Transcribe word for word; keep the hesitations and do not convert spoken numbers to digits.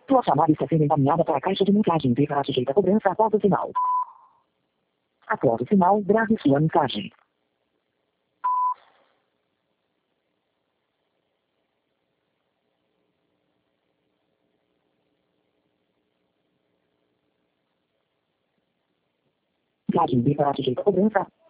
Sua chamada está sendo encaminhada para a caixa de mensagem e será sujeita a cobrança após o sinal. Após o sinal, grave sua mensagem. Mensagem B para sujeita a cobrança.